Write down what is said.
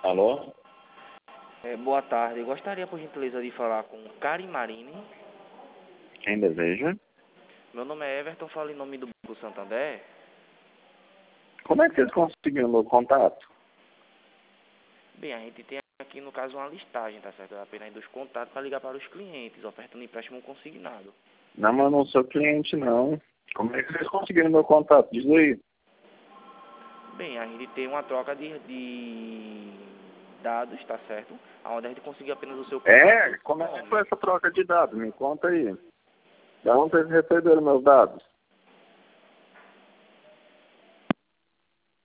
Alô? Boa tarde. Eu gostaria, por gentileza, de falar com Karen Marini. Quem deseja? Meu nome é Everton, falo em nome do Banco Santander. Como é que vocês conseguiram meu contato? Bem, a gente tem aqui, no caso, uma listagem, tá certo? Apenas dos contatos para ligar para os clientes, ofertando empréstimo consignado. Não, mas eu não sou cliente, não. Como é que vocês conseguiram meu contato? Diz aí. Bem, a gente tem uma troca de dados, tá certo? Onde a gente conseguiu apenas o seu contato. Como é que foi essa troca de dados? Me conta aí. Da onde vocês receberam meus dados?